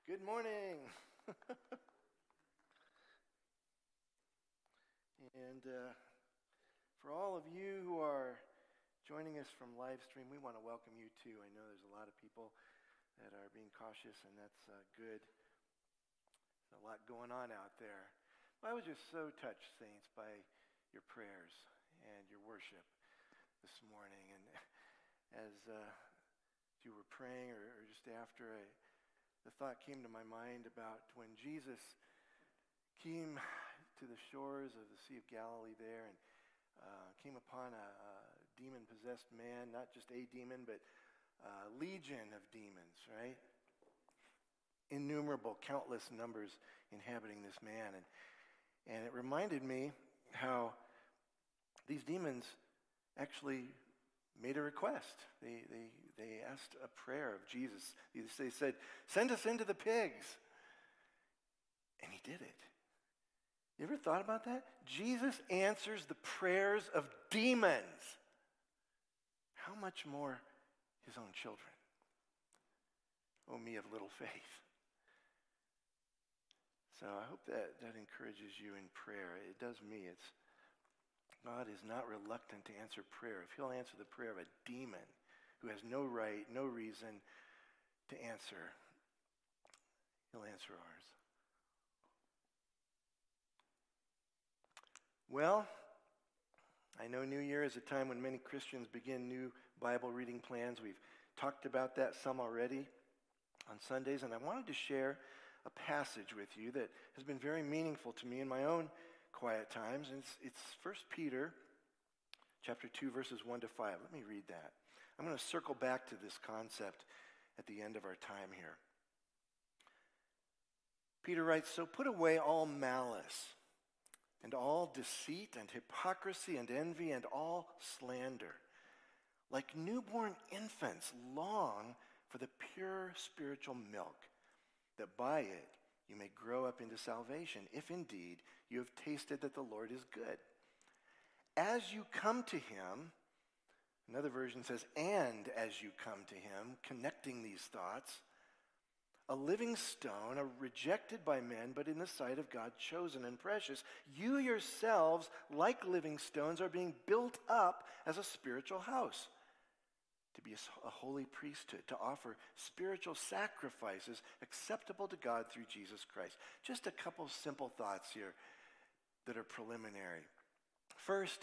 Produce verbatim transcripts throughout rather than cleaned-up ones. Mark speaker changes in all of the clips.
Speaker 1: Good morning. and uh, for all of you who are joining us from live stream, we want to welcome you too. I know there's a lot of people that are being cautious, and that's uh, good. There's a lot going on out there. Well, I was just so touched, saints, by your prayers and your worship this morning. And as uh, you were praying, or, or just after, I, the thought came to my mind about when Jesus came to the shores of the Sea of Galilee there and uh, came upon a, a demon-possessed man, not just a demon, but a legion of demons, right? Innumerable, countless numbers inhabiting this man. And, and it reminded me how these demons actually made a request. They, they, they asked a prayer of Jesus. They said, send us into the pigs. And he did it. You ever thought about that? Jesus answers the prayers of demons. How much more his own children? Oh, me of little faith. So I hope that, that encourages you in prayer. It does me. It's God is not reluctant to answer prayer. If he'll answer the prayer of a demon who has no right, no reason to answer, he'll answer ours. Well, I know New Year is a time when many Christians begin new Bible reading plans. We've talked about that some already on Sundays, and I wanted to share a passage with you that has been very meaningful to me in my own quiet times. And it's, it's First Peter chapter two, verses one to five. Let me read that. I'm going to circle back to this concept at the end of our time here. Peter writes, so put away all malice and all deceit and hypocrisy and envy and all slander. Like newborn infants, long for the pure spiritual milk, that by it you may grow up into salvation, if indeed you have tasted that the Lord is good. As you come to him, another version says, and as you come to him, connecting these thoughts, a living stone, a rejected by men, but in the sight of God chosen and precious, you yourselves, like living stones, are being built up as a spiritual house, to be a, a holy priesthood, to offer spiritual sacrifices acceptable to God through Jesus Christ. Just a couple simple thoughts here that are preliminary. First,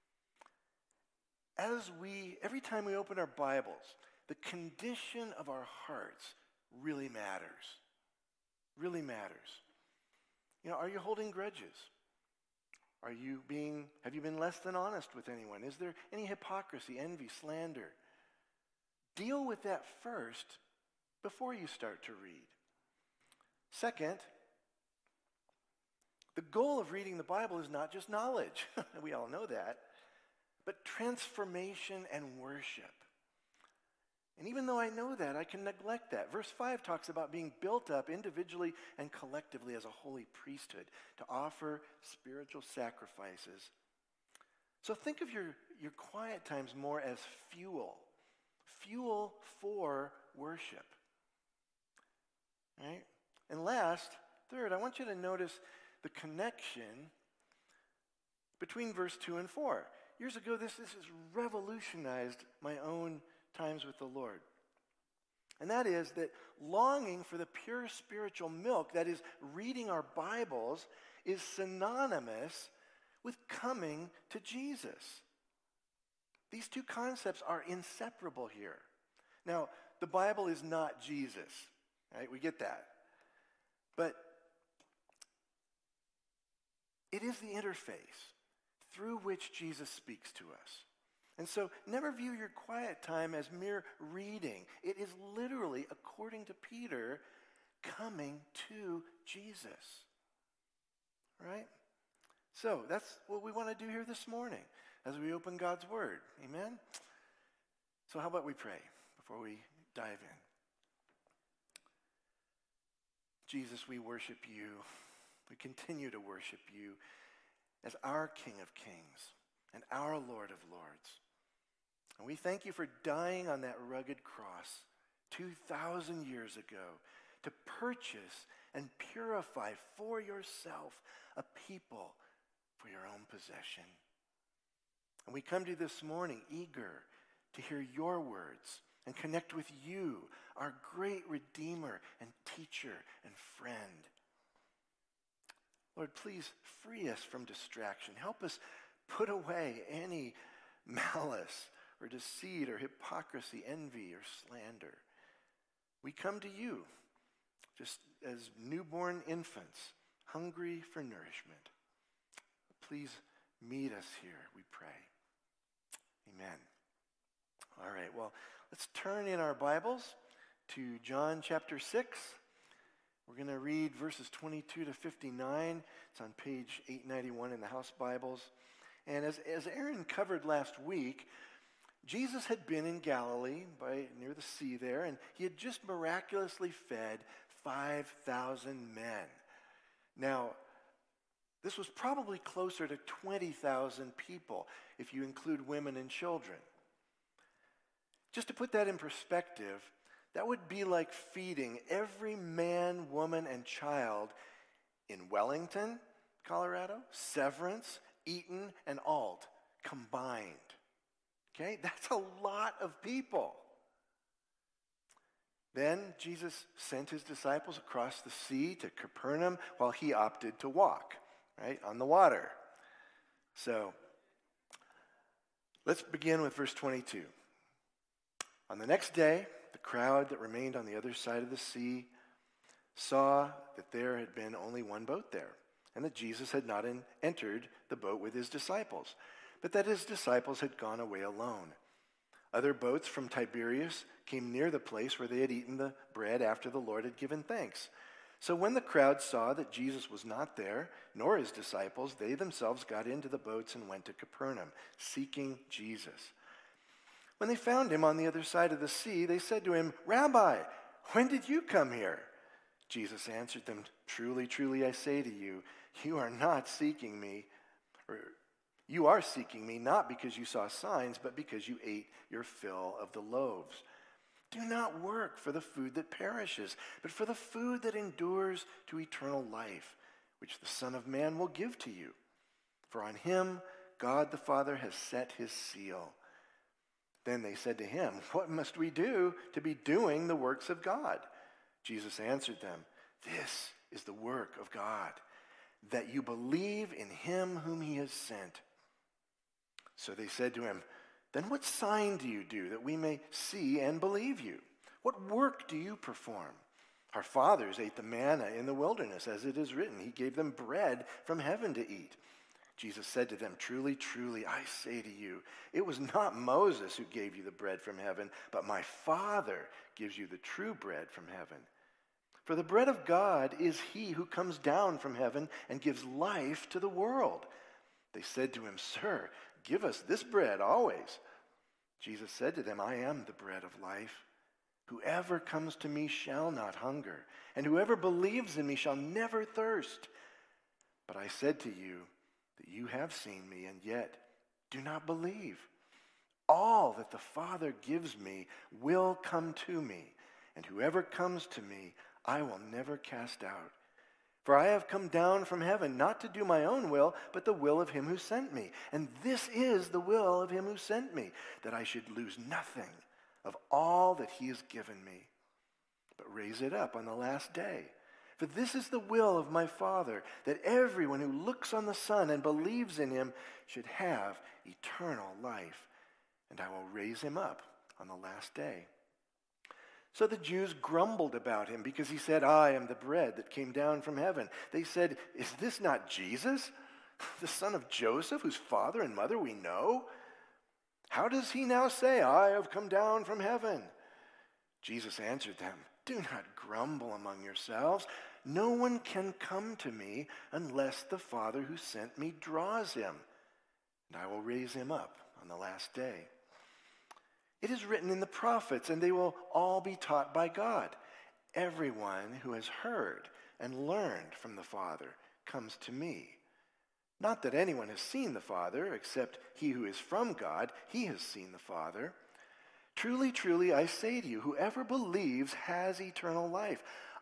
Speaker 1: as we, every time we open our Bibles, the condition of our hearts really matters. Really matters. You know, are you holding grudges? Are you being, have you been less than honest with anyone? Is there any hypocrisy, envy, slander? Deal with that first before you start to read. Second, the goal of reading the Bible is not just knowledge. We all know that. But transformation and worship. And even though I know that, I can neglect that. Verse five talks about being built up individually and collectively as a holy priesthood to offer spiritual sacrifices. So think of your, your quiet times more as fuel. Fuel for worship. Right? And last, third, I want you to notice the connection between verse two and four. Years ago, this, this has revolutionized my own times with the Lord. And that is that longing for the pure spiritual milk, that is reading our Bibles, is synonymous with coming to Jesus. These two concepts are inseparable here. Now, the Bible is not Jesus, right? We get that. But it is the interface through which Jesus speaks to us. And so never view your quiet time as mere reading. It is literally, according to Peter, coming to Jesus. Right? So that's what we want to do here this morning as we open God's Word. Amen? So how about we pray before we dive in? Jesus, we worship you. We continue to worship you as our King of Kings and our Lord of Lords. And we thank you for dying on that rugged cross two thousand years ago to purchase and purify for yourself a people for your own possession. And we come to you this morning eager to hear your words and connect with you, our great Redeemer and teacher and friend. Lord, please free us from distraction. Help us put away any malice or deceit or hypocrisy, envy or slander. We come to you just as newborn infants, hungry for nourishment. Please meet us here, we pray. Amen. All right, well, let's turn in our Bibles to John chapter six. We're going to read verses twenty-two to fifty-nine. It's on page eight ninety-one in the House Bibles. And as, as Aaron covered last week, Jesus had been in Galilee, by near the sea there, and he had just miraculously fed five thousand men. Now, this was probably closer to twenty thousand people, if you include women and children. Just to put that in perspective, that would be like feeding every man, woman, and child in Wellington, Colorado, Severance, Eaton, and Alt combined. Okay, that's a lot of people. Then Jesus sent his disciples across the sea to Capernaum while he opted to walk, right, on the water. So let's begin with verse twenty-two. On the next day, the crowd that remained on the other side of the sea saw that there had been only one boat there, and that Jesus had not in, entered the boat with his disciples, but that his disciples had gone away alone. Other boats from Tiberias came near the place where they had eaten the bread after the Lord had given thanks. So when the crowd saw that Jesus was not there, nor his disciples, they themselves got into the boats and went to Capernaum, seeking Jesus. When they found him on the other side of the sea, they said to him, "Rabbi, when did you come here?" Jesus answered them, "Truly, truly, I say to you, you are not seeking me, or you are seeking me not because you saw signs, but because you ate your fill of the loaves. Do not work for the food that perishes, but for the food that endures to eternal life, which the Son of Man will give to you. For on him God the Father has set his seal." Then they said to him, "What must we do to be doing the works of God?" Jesus answered them, "This is the work of God, that you believe in him whom he has sent." So they said to him, "Then what sign do you do that we may see and believe you? What work do you perform? Our fathers ate the manna in the wilderness, as it is written, he gave them bread from heaven to eat." Jesus said to them, "Truly, truly, I say to you, it was not Moses who gave you the bread from heaven, but my Father gives you the true bread from heaven. For the bread of God is he who comes down from heaven and gives life to the world." They said to him, "Sir, give us this bread always." Jesus said to them, "I am the bread of life. Whoever comes to me shall not hunger, and whoever believes in me shall never thirst. But I said to you that you have seen me, and yet do not believe. All that the Father gives me will come to me, and whoever comes to me I will never cast out. For I have come down from heaven not to do my own will, but the will of him who sent me. And this is the will of him who sent me, that I should lose nothing of all that he has given me, but raise it up on the last day. For this is the will of my Father, that everyone who looks on the Son and believes in him should have eternal life, and I will raise him up on the last day." So the Jews grumbled about him because he said, "I am the bread that came down from heaven." They said, "Is this not Jesus, the son of Joseph, whose father and mother we know? How does he now say, 'I have come down from heaven'?" Jesus answered them, "Do not grumble among yourselves. No one can come to me unless the Father who sent me draws him, and I will raise him up on the last day. It is written in the prophets, and they will all be taught by God. Everyone who has heard and learned from the Father comes to me. Not that anyone has seen the Father, except he who is from God, he has seen the Father. Truly, truly, I say to you, whoever believes has eternal life.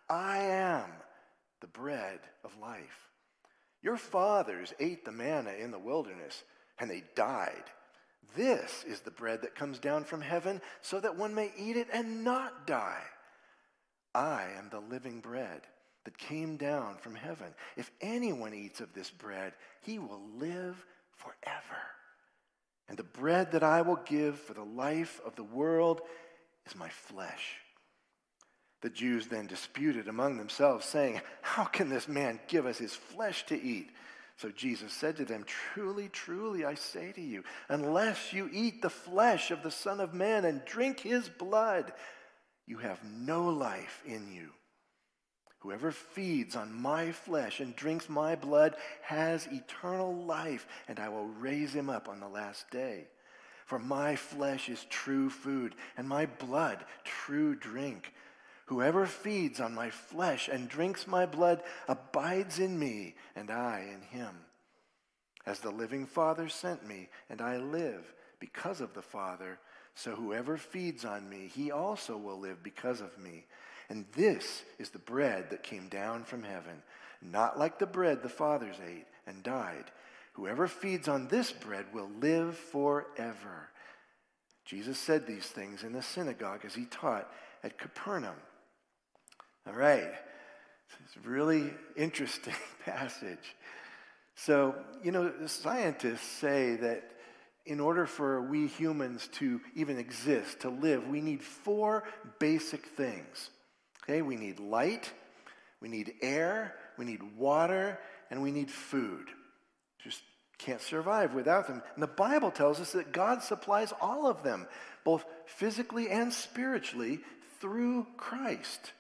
Speaker 1: I am the bread of life. Your fathers ate the manna in the wilderness, and they died. This is the bread that comes down from heaven, so that one may eat it and not die. I am the living bread that came down from heaven. If anyone eats of this bread, he will live forever. And the bread that I will give for the life of the world is my flesh. The Jews then disputed among themselves, saying, how can this man give us his flesh to eat? So Jesus said to them, truly, truly, I say to you, unless you eat the flesh of the Son of Man and drink his blood, you have no life in you. Whoever feeds on my flesh and drinks my blood has eternal life, and I will raise him up on the last day. For my flesh is true food, and my blood true drink. Whoever feeds on my flesh and drinks my blood abides in me, and I in him. As the living Father sent me, and I live because of the Father, so whoever feeds on me, he also will live because of me. And this is the bread that came down from heaven, not like the bread the fathers ate and died. Whoever feeds on this bread will live forever. Jesus said these things in the synagogue as he taught at Capernaum. All right, it's a really interesting passage. So, you know, scientists say that in order for we humans to even exist, to live, we need four basic things. Okay, we need light, we need air, we need water, and we need food. Just can't survive without them. And the Bible tells us that God supplies all of them, both physically and spiritually, through Christ.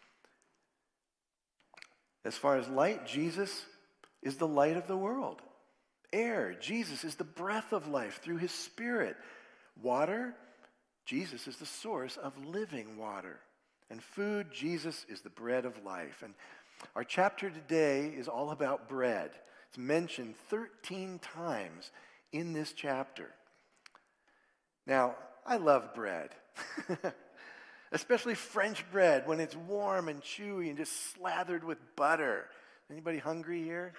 Speaker 1: As far as light, Jesus is the light of the world. Air, Jesus is the breath of life through his Spirit. Water, Jesus is the source of living water. And food, Jesus is the bread of life. And our chapter today is all about bread. It's mentioned thirteen times in this chapter. Now, I love bread. Especially French bread when it's warm and chewy and just slathered with butter. Anybody hungry here?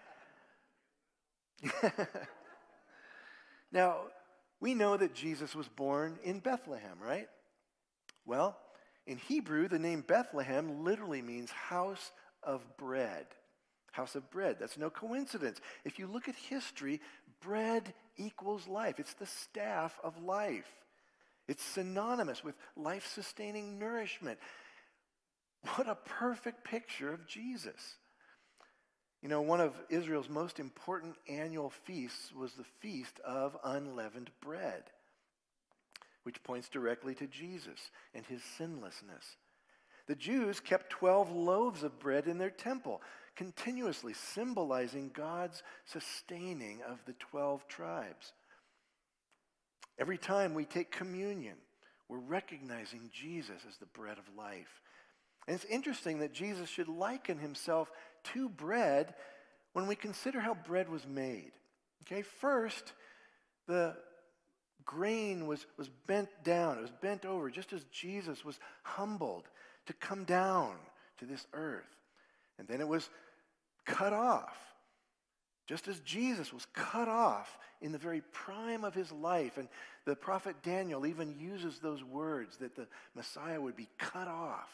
Speaker 1: Now, we know that Jesus was born in Bethlehem, right? Well, in Hebrew, the name Bethlehem literally means house of bread. House of bread. That's no coincidence. If you look at history, bread equals life. It's the staff of life. It's synonymous with life-sustaining nourishment. What a perfect picture of Jesus. You know, one of Israel's most important annual feasts was the Feast of Unleavened Bread, which points directly to Jesus and his sinlessness. The Jews kept twelve loaves of bread in their temple, continuously symbolizing God's sustaining of the twelve tribes. Every time we take communion, we're recognizing Jesus as the bread of life. And it's interesting that Jesus should liken himself to bread when we consider how bread was made. Okay, first, the grain was, was bent down. It was bent over, just as Jesus was humbled to come down to this earth. And then it was cut off, just as Jesus was cut off in the very prime of his life. And the prophet Daniel even uses those words, that the Messiah would be cut off.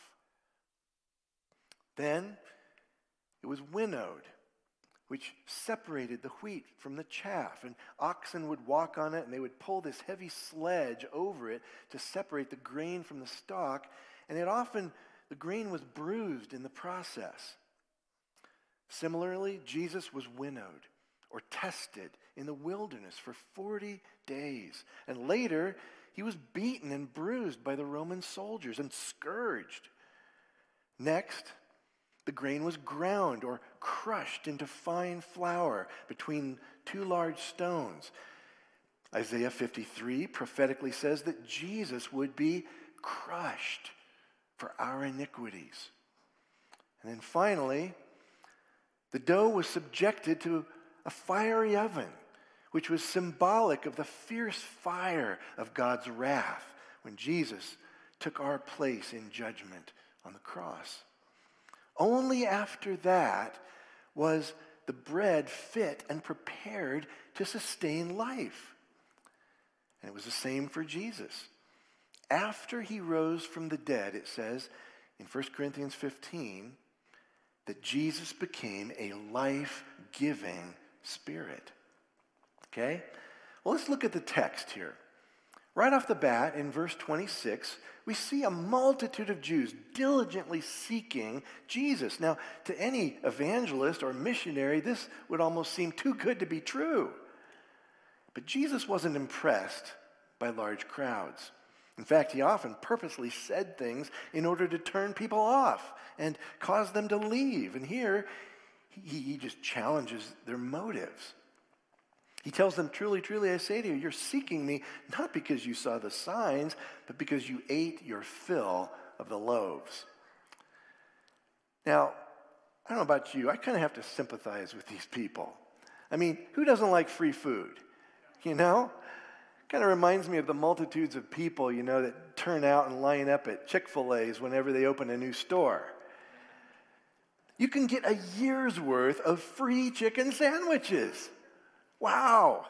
Speaker 1: Then it was winnowed, which separated the wheat from the chaff. And oxen would walk on it, and they would pull this heavy sledge over it to separate the grain from the stalk. And it often, the grain was bruised in the process. Similarly, Jesus was winnowed or tested in the wilderness for forty days. And later, he was beaten and bruised by the Roman soldiers and scourged. Next, the grain was ground or crushed into fine flour between two large stones. Isaiah fifty-three prophetically says that Jesus would be crushed for our iniquities. And then finally, the dough was subjected to a fiery oven, which was symbolic of the fierce fire of God's wrath when Jesus took our place in judgment on the cross. Only after that was the bread fit and prepared to sustain life. And it was the same for Jesus. After he rose from the dead, it says in First Corinthians fifteen, that Jesus became a life-giving spirit. Okay? Well, let's look at the text here. Right off the bat, in verse twenty-six, we see a multitude of Jews diligently seeking Jesus. Now, to any evangelist or missionary, this would almost seem too good to be true. But Jesus wasn't impressed by large crowds. In fact, he often purposely said things in order to turn people off and cause them to leave. And here, he, he just challenges their motives. He tells them, truly, truly, I say to you, you're seeking me not because you saw the signs, but because you ate your fill of the loaves. Now, I don't know about you, I kind of have to sympathize with these people. I mean, who doesn't like free food? You know? Kind of reminds me of the multitudes of people, you know, that turn out and line up at Chick-fil-A's whenever they open a new store. You can get a year's worth of free chicken sandwiches. Wow.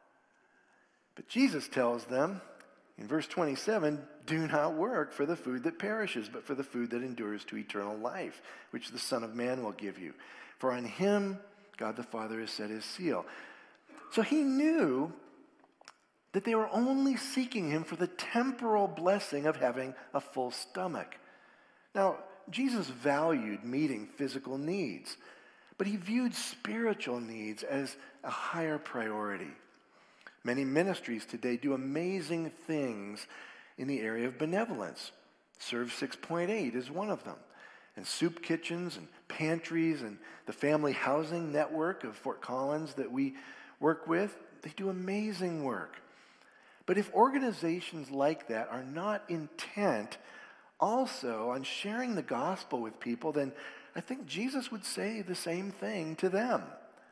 Speaker 1: But Jesus tells them in verse twenty-seven, do not work for the food that perishes, but for the food that endures to eternal life, which the Son of Man will give you. For on him God the Father has set his seal. So he knew that they were only seeking him for the temporal blessing of having a full stomach. Now, Jesus valued meeting physical needs, but he viewed spiritual needs as a higher priority. Many ministries today do amazing things in the area of benevolence. Serve six point eight is one of them. And soup kitchens and pantries and the family housing network of Fort Collins that we work with, they do amazing work. But if organizations like that are not intent also on sharing the gospel with people, then I think Jesus would say the same thing to them.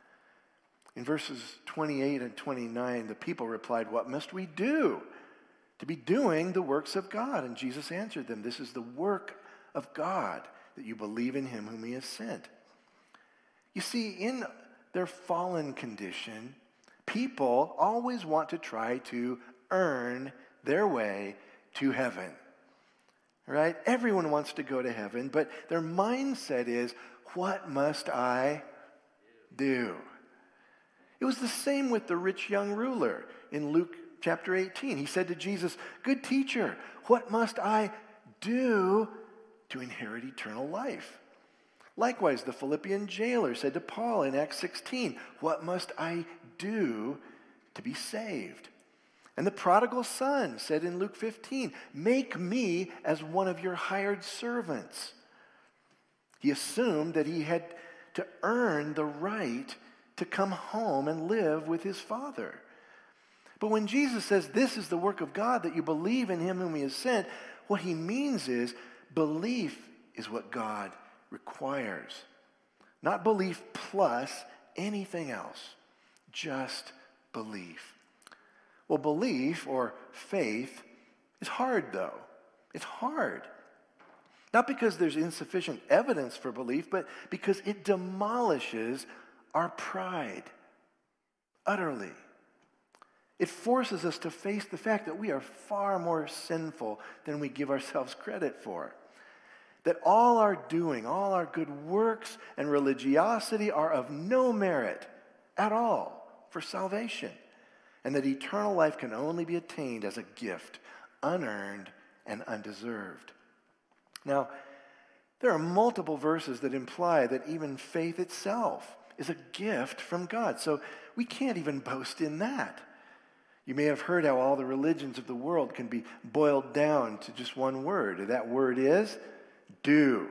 Speaker 1: In verses twenty-eight and twenty-nine, the people replied, what must we do to be doing the works of God? And Jesus answered them, this is the work of God, that you believe in him whom he has sent. You see, in their fallen condition, people always want to try to earn their way to heaven. Right? Everyone wants to go to heaven, but their mindset is, what must I do? It was the same with the rich young ruler in Luke chapter eighteen. He said to Jesus, good teacher, what must I do to inherit eternal life? Likewise, the Philippian jailer said to Paul in Acts sixteen, what must I do to be saved? And the prodigal son said in Luke fifteen, make me as one of your hired servants. He assumed that he had to earn the right to come home and live with his father. But when Jesus says this is the work of God, that you believe in him whom he has sent, what he means is belief is what God requires. Not belief plus anything else, just belief. Well, belief or faith is hard, though. It's hard. Not because there's insufficient evidence for belief, but because it demolishes our pride utterly. It forces us to face the fact that we are far more sinful than we give ourselves credit for. That all our doing, all our good works and religiosity are of no merit at all for salvation. And that eternal life can only be attained as a gift, unearned and undeserved. Now, there are multiple verses that imply that even faith itself is a gift from God. So we can't even boast in that. You may have heard how all the religions of the world can be boiled down to just one word. And that word is do.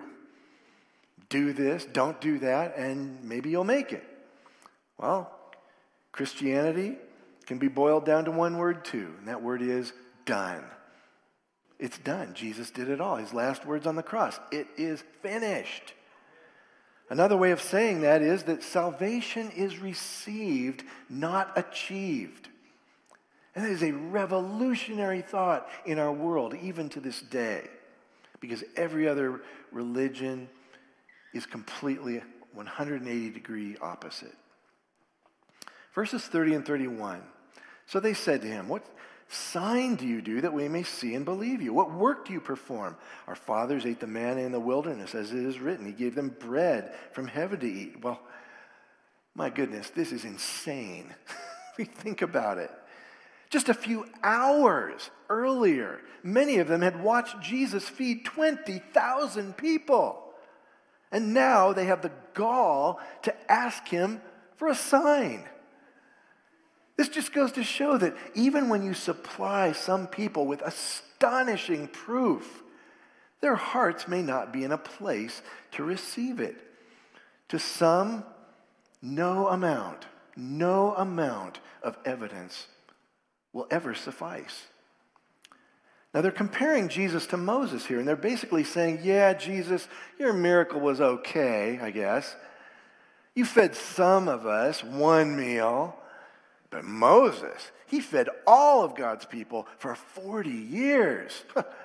Speaker 1: Do this, don't do that, and maybe you'll make it. Well, Christianity can be boiled down to one word too, and that word is done. It's done. Jesus did it all. His last words on the cross. It is finished. Another way of saying that is that salvation is received, not achieved. And that is a revolutionary thought in our world, even to this day. Because every other religion is completely one hundred eighty degree opposite. Verses thirty and thirty-one. So they said to him, "What sign do you do that we may see and believe you? What work do you perform? Our fathers ate the manna in the wilderness, as it is written. He gave them bread from heaven to eat." Well, my goodness, this is insane. We think about it. Just a few hours earlier, many of them had watched Jesus feed twenty thousand people. And now they have the gall to ask him for a sign. This just goes to show that even when you supply some people with astonishing proof, their hearts may not be in a place to receive it. To some, no amount, no amount of evidence will ever suffice. Now they're comparing Jesus to Moses here, and they're basically saying, yeah, Jesus, your miracle was okay, I guess. You fed some of us one meal, but Moses, he fed all of God's people for forty years.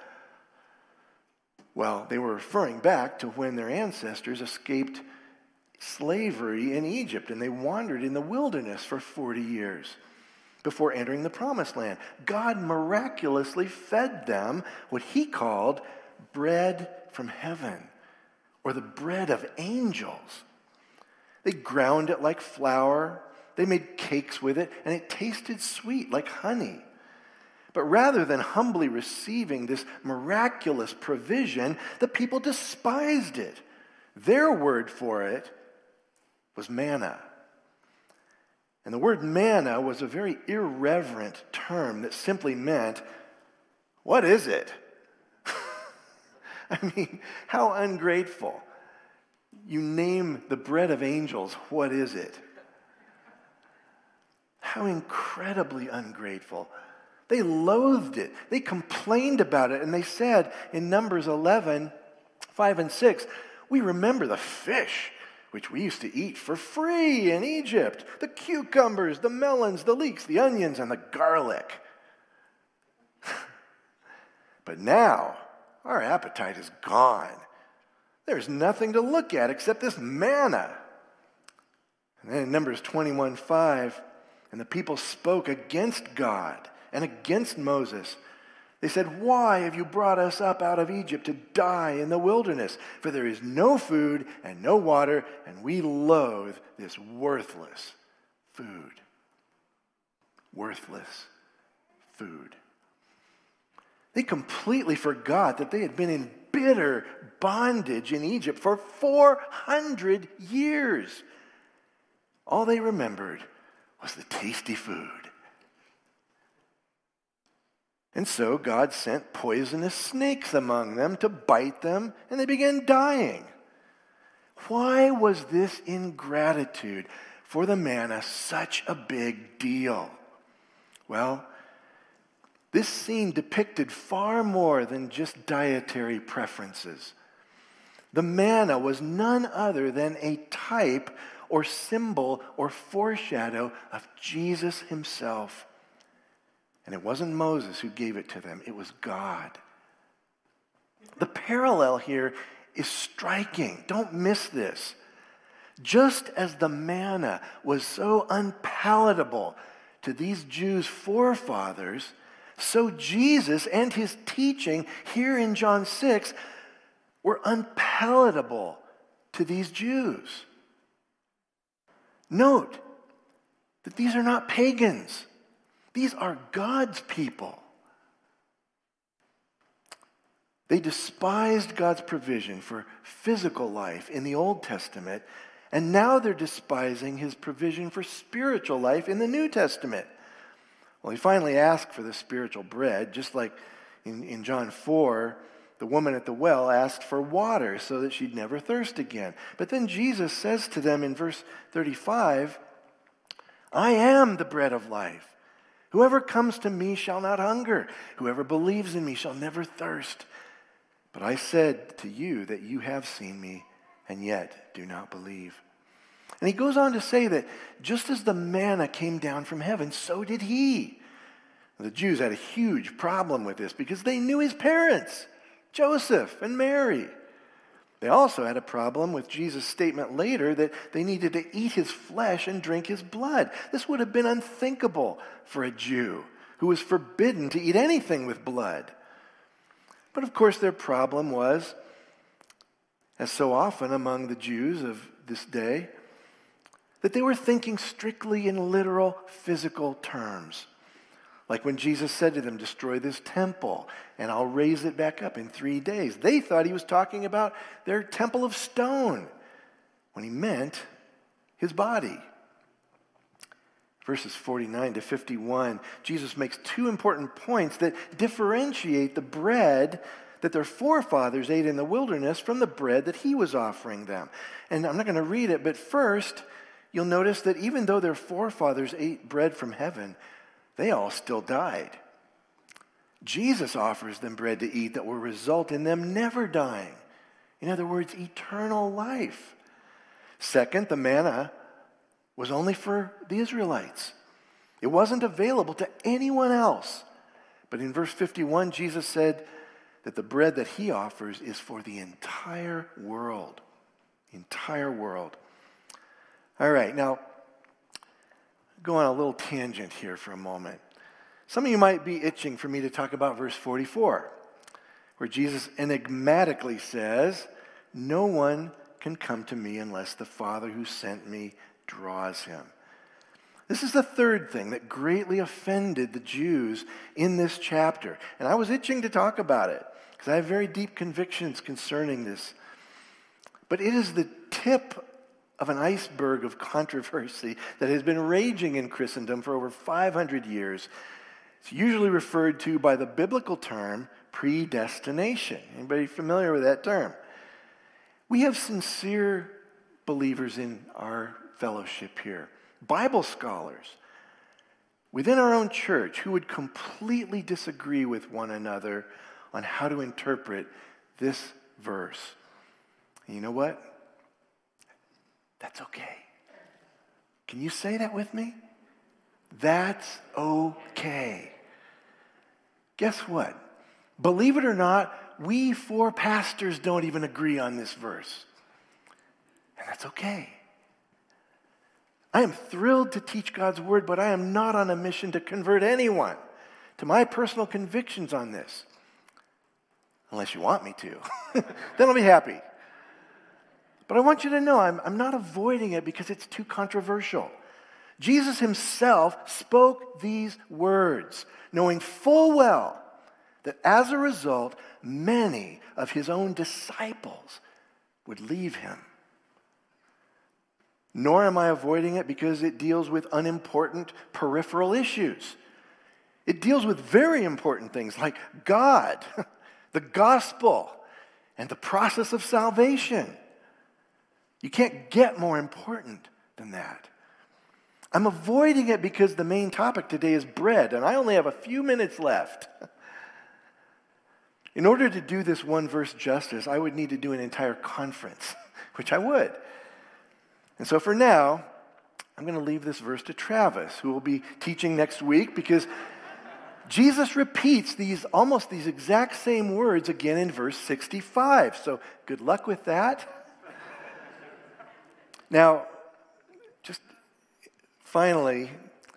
Speaker 1: Well, they were referring back to when their ancestors escaped slavery in Egypt, and they wandered in the wilderness for forty years. Before entering the promised land, God miraculously fed them what he called bread from heaven, or the bread of angels. They ground it like flour, they made cakes with it, and it tasted sweet like honey. But rather than humbly receiving this miraculous provision, the people despised it. Their word for it was manna. And the word manna was a very irreverent term that simply meant, what is it? I mean, how ungrateful. You name the bread of angels, what is it? How incredibly ungrateful. They loathed it. They complained about it, and they said in Numbers eleven, five and six, we remember the fish which we used to eat for free in Egypt, the cucumbers, the melons, the leeks, the onions, and the garlic. But now, our appetite is gone. There's nothing to look at except this manna. And then in Numbers twenty-one, five, and the people spoke against God and against Moses. They said, why have you brought us up out of Egypt to die in the wilderness? For there is no food and no water, and we loathe this worthless food. Worthless food. They completely forgot that they had been in bitter bondage in Egypt for four hundred years. All they remembered was the tasty food. And so God sent poisonous snakes among them to bite them, and they began dying. Why was this ingratitude for the manna such a big deal? Well, this scene depicted far more than just dietary preferences. The manna was none other than a type or symbol or foreshadow of Jesus himself. And it wasn't Moses who gave it to them, it was God. The parallel here is striking. Don't miss this. Just as the manna was so unpalatable to these Jews' forefathers, so Jesus and his teaching here in John six were unpalatable to these Jews. Note that these are not pagans. These are God's people. They despised God's provision for physical life in the Old Testament, and now they're despising his provision for spiritual life in the New Testament. Well, he finally asked for the spiritual bread, just like in, in John four, the woman at the well asked for water so that she'd never thirst again. But then Jesus says to them in verse thirty-five, I am the bread of life. Whoever comes to me shall not hunger. Whoever believes in me shall never thirst. But I said to you that you have seen me, and yet do not believe. And he goes on to say that just as the manna came down from heaven, so did he. The Jews had a huge problem with this because they knew his parents, Joseph and Mary. They also had a problem with Jesus' statement later that they needed to eat his flesh and drink his blood. This would have been unthinkable for a Jew who was forbidden to eat anything with blood. But of course their problem was, as so often among the Jews of this day, that they were thinking strictly in literal physical terms. Like when Jesus said to them, destroy this temple and I'll raise it back up in three days. They thought he was talking about their temple of stone when he meant his body. Verses forty-nine to fifty-one, Jesus makes two important points that differentiate the bread that their forefathers ate in the wilderness from the bread that he was offering them. And I'm not going to read it, but first, you'll notice that even though their forefathers ate bread from heaven, they all still died. Jesus offers them bread to eat that will result in them never dying. In other words, eternal life. Second, the manna was only for the Israelites. It wasn't available to anyone else. But in verse fifty-one, Jesus said that the bread that he offers is for the entire world. The entire world. All right, now, go on a little tangent here for a moment. Some of you might be itching for me to talk about verse forty-four, where Jesus enigmatically says, no one can come to me unless the Father who sent me draws him. This is the third thing that greatly offended the Jews in this chapter. And I was itching to talk about it because I have very deep convictions concerning this. But it is the tip of an iceberg of controversy that has been raging in Christendom for over five hundred years. It's usually referred to by the biblical term predestination. Anybody familiar with that term? We have sincere believers in our fellowship here, Bible scholars within our own church who would completely disagree with one another on how to interpret this verse. And you know what? That's okay. Can you say that with me? That's okay. Guess what? Believe it or not, we four pastors don't even agree on this verse. And that's okay. I am thrilled to teach God's word, but I am not on a mission to convert anyone to my personal convictions on this. Unless you want me to. Then I'll be happy. But I want you to know I'm, I'm not avoiding it because it's too controversial. Jesus himself spoke these words, knowing full well that as a result, many of his own disciples would leave him. Nor am I avoiding it because it deals with unimportant peripheral issues. It deals with very important things like God, the gospel, and the process of salvation. You can't get more important than that. I'm avoiding it because the main topic today is bread, and I only have a few minutes left. In order to do this one verse justice, I would need to do an entire conference, which I would. And so for now, I'm going to leave this verse to Travis, who will be teaching next week, because Jesus repeats these almost these exact same words again in verse sixty-five. So good luck with that. Now, just finally,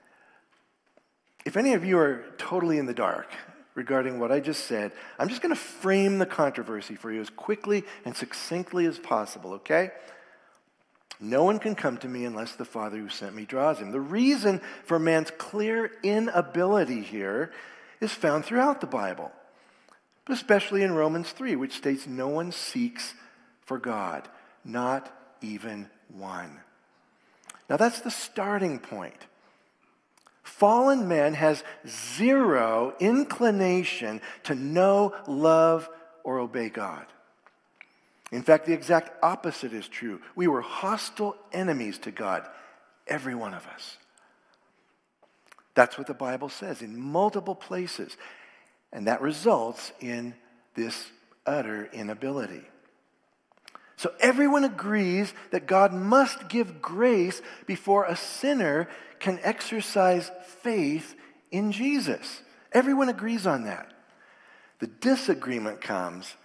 Speaker 1: if any of you are totally in the dark regarding what I just said, I'm just going to frame the controversy for you as quickly and succinctly as possible, okay? No one can come to me unless the Father who sent me draws him. The reason for man's clear inability here is found throughout the Bible, but especially in Romans three, which states no one seeks for God, not even one. Now that's the starting point. Fallen man has zero inclination to know, love, or obey God. In fact, the exact opposite is true. We were hostile enemies to God, every one of us. That's what the Bible says in multiple places. And that results in this utter inability. So everyone agrees that God must give grace before a sinner can exercise faith in Jesus. Everyone agrees on that. The disagreement comes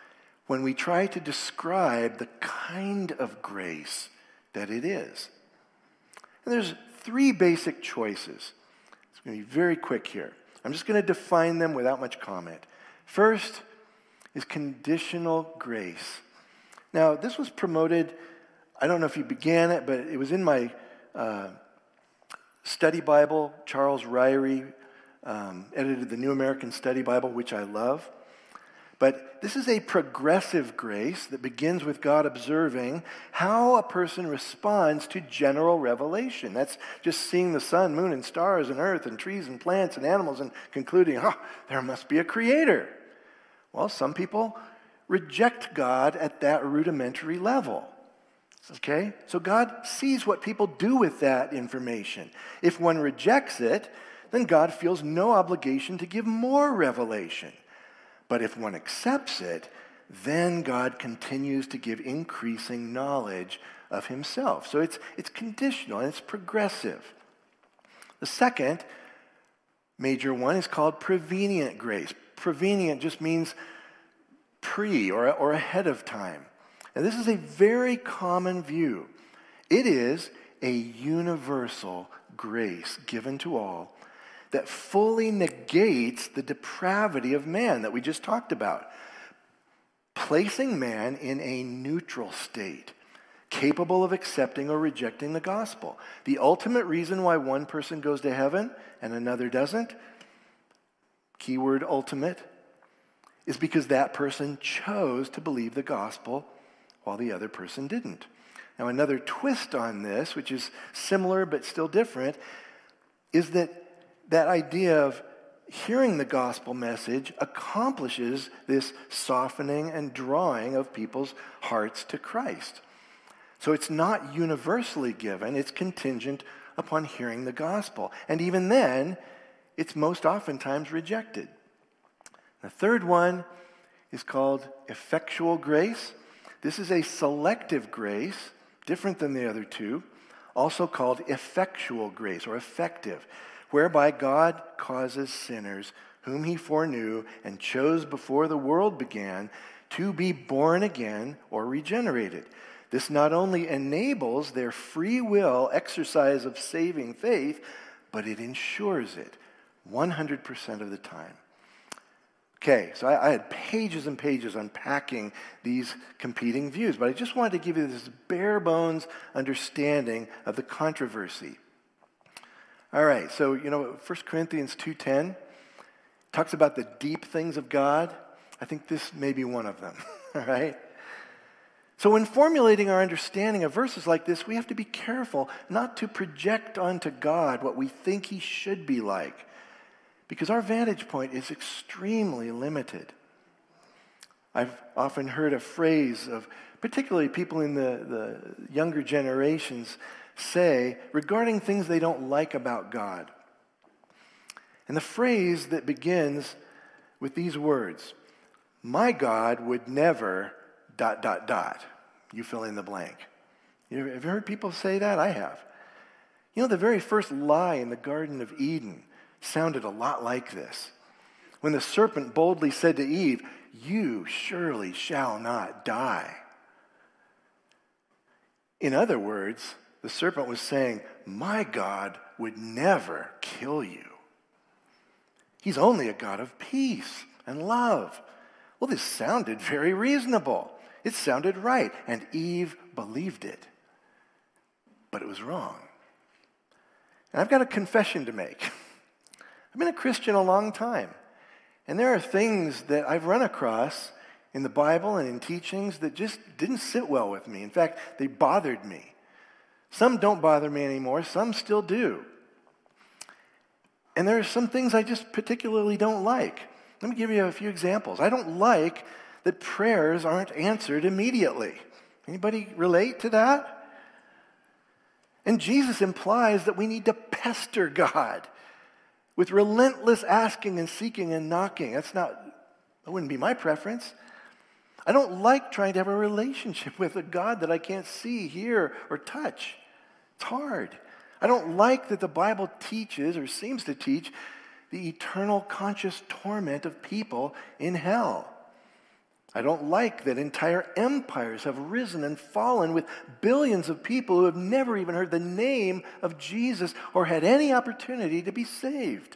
Speaker 1: when we try to describe the kind of grace that it is. And there's three basic choices. It's going to be very quick here. I'm just going to define them without much comment. First is conditional grace. Now, this was promoted, I don't know if you began it, but it was in my uh, study Bible. Charles Ryrie um, edited the New American Study Bible, which I love. But this is a progressive grace that begins with God observing how a person responds to general revelation. That's just seeing the sun, moon, and stars, and earth, and trees, and plants, and animals, and concluding, oh, there must be a creator. Well, some people reject God at that rudimentary level. Okay? So God sees what people do with that information. If one rejects it, then God feels no obligation to give more revelation. But if one accepts it, then God continues to give increasing knowledge of himself. So it's, it's conditional and it's progressive. The second major one is called prevenient grace. Prevenient just means pre or, or ahead of time. And this is a very common view. It is a universal grace given to all that fully negates the depravity of man that we just talked about, placing man in a neutral state, capable of accepting or rejecting the gospel. The ultimate reason why one person goes to heaven and another doesn't, keyword ultimate, is because that person chose to believe the gospel while the other person didn't. Now, another twist on this, which is similar but still different, is that that idea of hearing the gospel message accomplishes this softening and drawing of people's hearts to Christ. So it's not universally given, it's contingent upon hearing the gospel. And even then, it's most oftentimes rejected. The third one is called effectual grace. This is a selective grace, different than the other two, also called effectual grace or effective, whereby God causes sinners whom he foreknew and chose before the world began to be born again or regenerated. This not only enables their free will exercise of saving faith, but it ensures it one hundred percent of the time. Okay, so I, I had pages and pages unpacking these competing views, but I just wanted to give you this bare bones understanding of the controversy. All right, so, you know, First Corinthians two ten talks about the deep things of God. I think this may be one of them, all right? So when formulating our understanding of verses like this, we have to be careful not to project onto God what we think he should be like, because our vantage point is extremely limited. I've often heard a phrase of, particularly people in the, the younger generations, say regarding things they don't like about God. And the phrase that begins with these words, my God would never dot, dot, dot. You fill in the blank. You, have you heard people say that? I have. You know, the very first lie in the Garden of Eden sounded a lot like this. When the serpent boldly said to Eve, you surely shall not die. In other words, the serpent was saying, my God would never kill you. He's only a God of peace and love. Well, this sounded very reasonable. It sounded right, and Eve believed it. But it was wrong. And I've got a confession to make. I've been a Christian a long time, and there are things that I've run across in the Bible and in teachings that just didn't sit well with me. In fact, they bothered me. Some don't bother me anymore, some still do. And there are some things I just particularly don't like. Let me give you a few examples. I don't like that prayers aren't answered immediately. Anybody relate to that? And Jesus implies that we need to pester God with relentless asking and seeking and knocking. That's not, that wouldn't be my preference. I don't like trying to have a relationship with a God that I can't see, hear, or touch. It's hard. I don't like that the Bible teaches, or seems to teach, the eternal conscious torment of people in hell. I don't like that entire empires have risen and fallen with billions of people who have never even heard the name of Jesus or had any opportunity to be saved.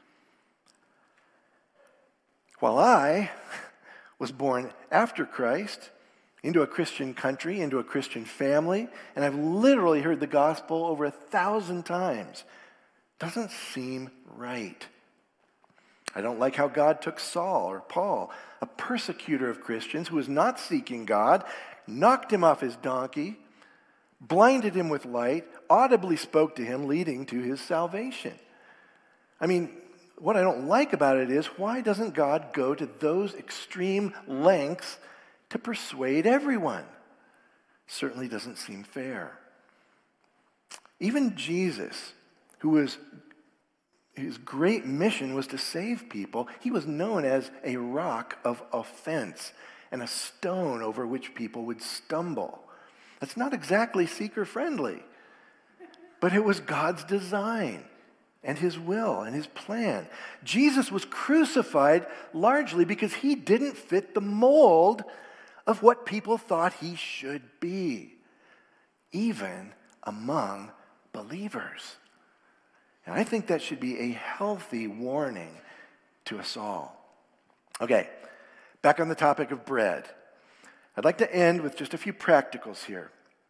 Speaker 1: While I was born after Christ, into a Christian country, into a Christian family, and I've literally heard the gospel over a thousand times. Doesn't seem right. I don't like how God took Saul or Paul, a persecutor of Christians who was not seeking God, knocked him off his donkey, blinded him with light, audibly spoke to him, leading to his salvation. I mean, what I don't like about it is, why doesn't God go to those extreme lengths to persuade everyone? Certainly doesn't seem fair. Even Jesus, who was, his great mission was to save people, he was known as a rock of offense and a stone over which people would stumble. That's not exactly seeker-friendly, but it was God's design and his will and his plan. Jesus was crucified largely because he didn't fit the mold of what people thought he should be, even among believers. And I think that should be a healthy warning to us all. Okay, back on the topic of bread. I'd like to end with just a few practicals here.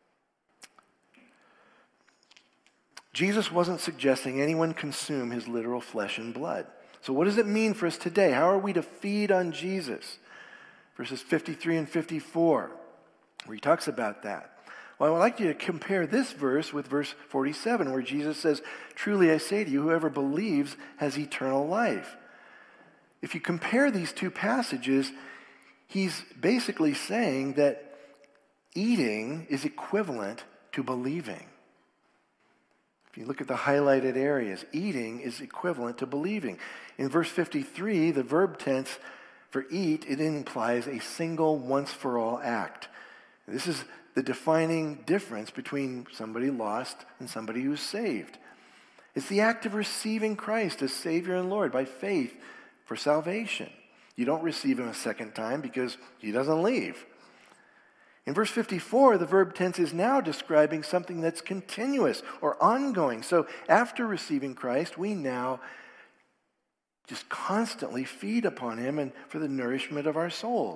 Speaker 1: Jesus wasn't suggesting anyone consume his literal flesh and blood. So what does it mean for us today? How are we to feed on Jesus? Verses fifty-three and fifty-four, where he talks about that. Well, I would like you to compare this verse with verse forty-seven, where Jesus says, "Truly I say to you, whoever believes has eternal life." If you compare these two passages, he's basically saying that eating is equivalent to believing. If you look at the highlighted areas, eating is equivalent to believing. In verse fifty-three, the verb tense for eat, it implies a single once-for-all act. This is the defining difference between somebody lost and somebody who's saved. It's the act of receiving Christ as Savior and Lord by faith for salvation. You don't receive him a second time because he doesn't leave. In verse fifty-four, the verb tense is now describing something that's continuous or ongoing. So after receiving Christ, we now just constantly feed upon him and for the nourishment of our souls.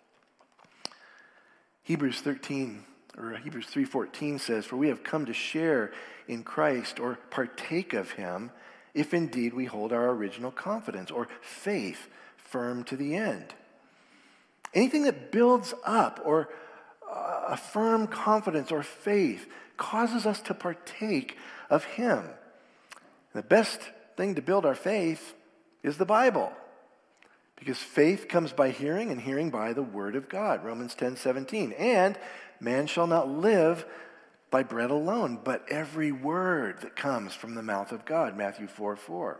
Speaker 1: Hebrews thirteen, or Hebrews three fourteen says, "For we have come to share in Christ or partake of him, if indeed we hold our original confidence or faith firm to the end." Anything that builds up or uh, a firm confidence or faith causes us to partake of him. The best thing to build our faith is the Bible, because faith comes by hearing, and hearing by the word of God, Romans ten seventeen. And man shall not live by bread alone, but every word that comes from the mouth of God, Matthew four four.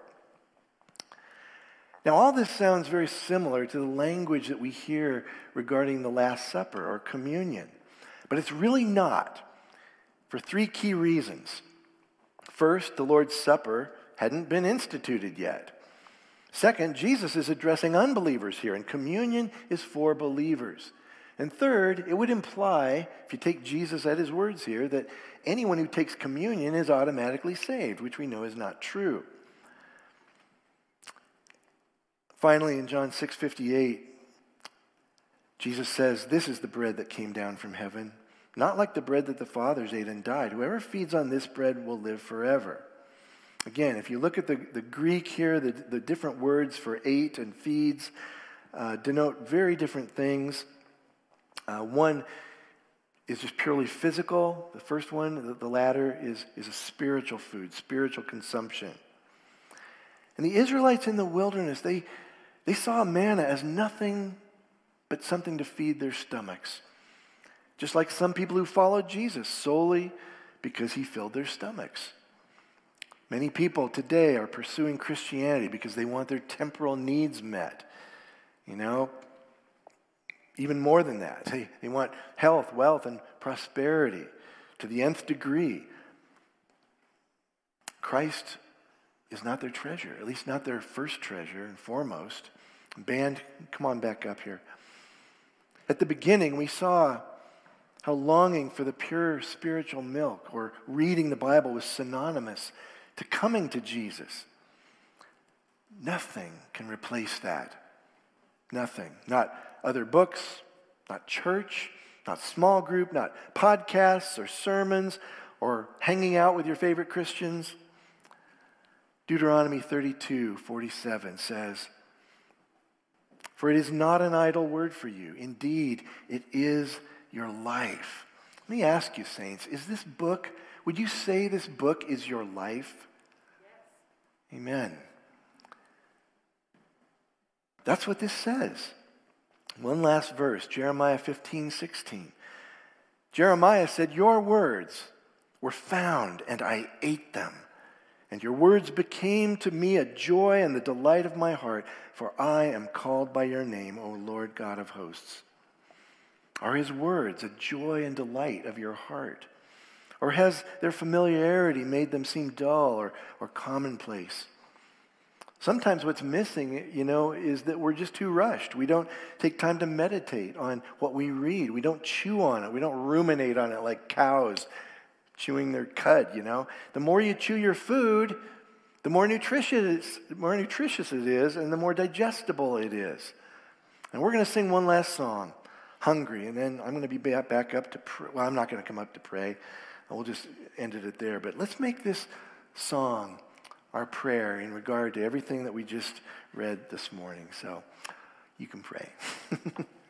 Speaker 1: Now, all this sounds very similar to the language that we hear regarding the Last Supper or communion, but it's really not, for three key reasons. First, the Lord's Supper hadn't been instituted yet. Second, Jesus is addressing unbelievers here, and communion is for believers. And third, it would imply, if you take Jesus at his words here, that anyone who takes communion is automatically saved, which we know is not true. Finally, in John six fifty-eight, Jesus says, "This is the bread that came down from heaven, not like the bread that the fathers ate and died. Whoever feeds on this bread will live forever." Again, if you look at the, the Greek here, the, the different words for ate and feeds uh, denote very different things. Uh, one is just purely physical. The first one, the, the latter, is, is a spiritual food, spiritual consumption. And the Israelites in the wilderness, they, they saw manna as nothing but something to feed their stomachs. Just like some people who followed Jesus solely because he filled their stomachs. Many people today are pursuing Christianity because they want their temporal needs met. You know, even more than that. They, they want health, wealth, and prosperity to the nth degree. Christ is not their treasure, at least not their first treasure and foremost. Band, come on back up here. At the beginning, we saw how longing for the pure spiritual milk or reading the Bible was synonymous to coming to Jesus. Nothing can replace that. Nothing. Not other books, not church, not small group, not podcasts or sermons or hanging out with your favorite Christians. Deuteronomy thirty-two forty-seven says, "For it is not an idle word for you. Indeed, it is your life." Let me ask you, saints, is this book, would you say this book is your life? Yes. Amen. That's what this says. One last verse, Jeremiah fifteen sixteen. Jeremiah said, "Your words were found, and I ate them. And your words became to me a joy and the delight of my heart, for I am called by your name, O Lord God of hosts." Are his words a joy and delight of your heart? Or has their familiarity made them seem dull or, or commonplace? Sometimes what's missing, you know, is that we're just too rushed. We don't take time to meditate on what we read. We don't chew on it. We don't ruminate on it like cows chewing their cud, you know. The more you chew your food, the more nutritious, more nutritious it is, and the more digestible it is. And we're going to sing one last song, Hungry, and then I'm going to be back up to pray. Well, I'm not going to come up to pray. We'll just end it there. But let's make this song our prayer in regard to everything that we just read this morning. So you can pray.